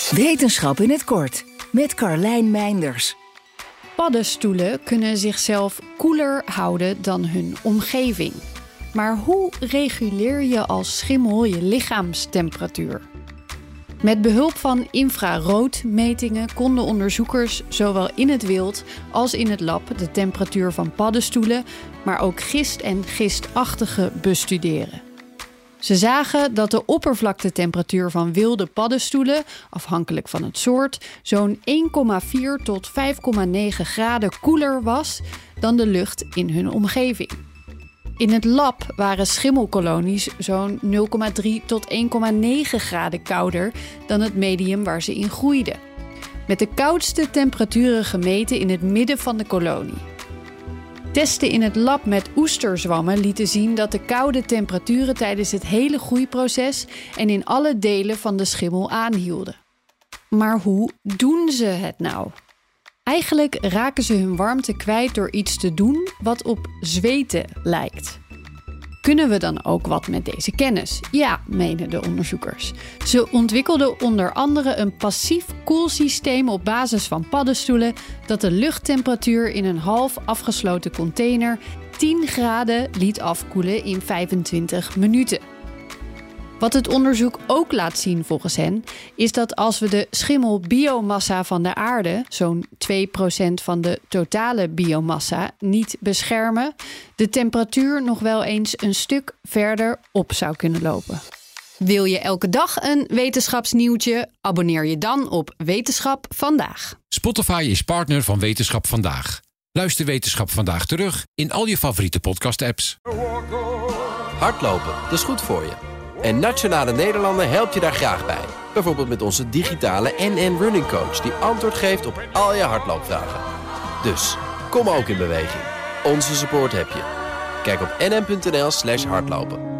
Wetenschap in het kort met Carlijn Meinders. Paddenstoelen kunnen zichzelf koeler houden dan hun omgeving. Maar hoe reguleer je als schimmel je lichaamstemperatuur? Met behulp van infraroodmetingen konden onderzoekers zowel in het wild als in het lab de temperatuur van paddenstoelen, maar ook gist en gistachtige bestuderen. Ze zagen dat de oppervlaktetemperatuur van wilde paddenstoelen, afhankelijk van het soort, zo'n 1,4 tot 5,9 graden koeler was dan de lucht in hun omgeving. In het lab waren schimmelkolonies zo'n 0,3 tot 1,9 graden kouder dan het medium waar ze in groeiden. Met de koudste temperaturen gemeten in het midden van de kolonie. Testen in het lab met oesterzwammen lieten zien dat de koude temperaturen tijdens het hele groeiproces en in alle delen van de schimmel aanhielden. Maar hoe doen ze het nou? Eigenlijk raken ze hun warmte kwijt door iets te doen wat op zweten lijkt. Kunnen we dan ook wat met deze kennis? Ja, menen de onderzoekers. Ze ontwikkelden onder andere een passief koelsysteem op basis van paddenstoelen dat de luchttemperatuur in een half afgesloten container 10 graden liet afkoelen in 25 minuten. Wat het onderzoek ook laat zien volgens hen, is dat als we de schimmelbiomassa van de aarde, zo'n 2% van de totale biomassa, niet beschermen, de temperatuur nog wel eens een stuk verder op zou kunnen lopen. Wil je elke dag een wetenschapsnieuwtje? Abonneer je dan op Wetenschap Vandaag. Spotify is partner van Wetenschap Vandaag. Luister Wetenschap Vandaag terug in al je favoriete podcast-apps. Hardlopen, dat is goed voor je. En Nationale Nederlanden helpt je daar graag bij. Bijvoorbeeld met onze digitale NN Running Coach die antwoord geeft op al je hardloopvragen. Dus, kom ook in beweging. Onze support heb je. Kijk op nn.nl/hardlopen.